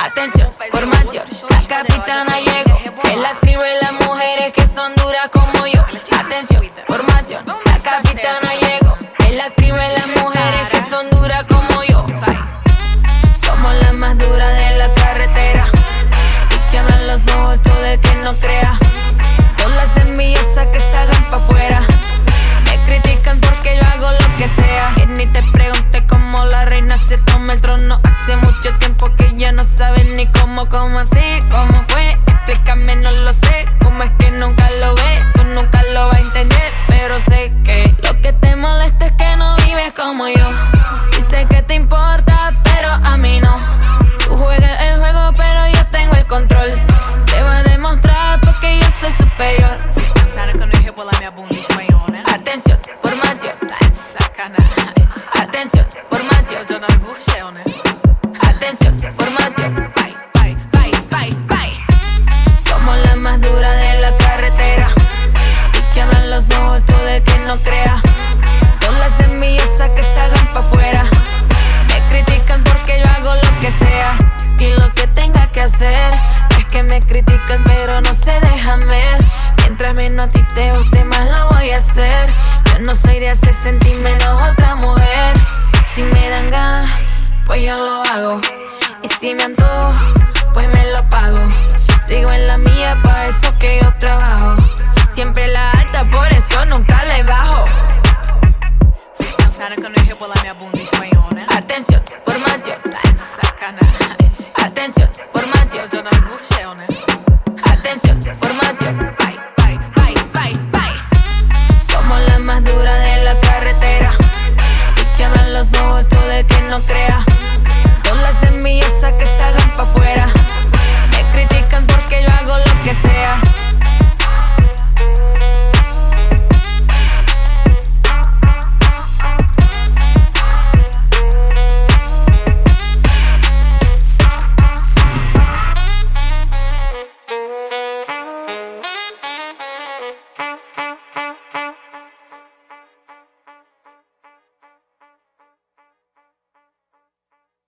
Atención, formación, la capitana llegó. Es la tribu y las mujeres que son duras como yo. Atención, formación, la capitana llegó. Es la tribu y las mujeres que son duras como yo. Somos las más duras de la carretera y que abran los ojos todo el que no crea. Todas las envidiosas que salgan pa' afuera me critican porque yo hago lo que sea. Que ni te pregunte cómo la reina se toma el trono. Hace mucho tiempo que ya no sabes ni cómo así, cómo fue. Explícame, no lo sé. Cómo es que nunca lo ves, tú nunca lo vas a entender. Pero sé que lo que te molesta es que no vives como yo. Y sé que te importa, pero a mí no. Tú juegas el juego, pero yo tengo el control. Te voy a demostrar porque yo soy superior. Vocês pensaram que eu não ia rebolar minha bunda em espanhol, né? Atención, formación. Tá de sacanagem. Atención, formación. Sou de Honor Gurgel, né? Atención, formación. Vai, vai, vai, vai, vai. Somos las más duras de la carretera y que abran los ojos todo el que no crea. Todas las envidiosas que salgan pa' afuera me critican porque yo hago lo que sea. Y lo que tenga que hacer es que me critican pero no se dejan ver. Mientras menos a ti te guste más lo voy a hacer. Yo no soy de hacer sentir menos a otra mujer. Si me dan ganas, pues yo lo hago. Y si me antojo, pues me lo pago. Sigo en la mía, pa' eso que yo trabajo. Siempre la alta, por eso nunca le bajo. Vocês pensaram que eu não ia rebolar minha bunda em espanhol, né? Atención, formación. Tá de sacanagem. Atención, formación. Sou de Honor Gurgel, né? Atención, formación.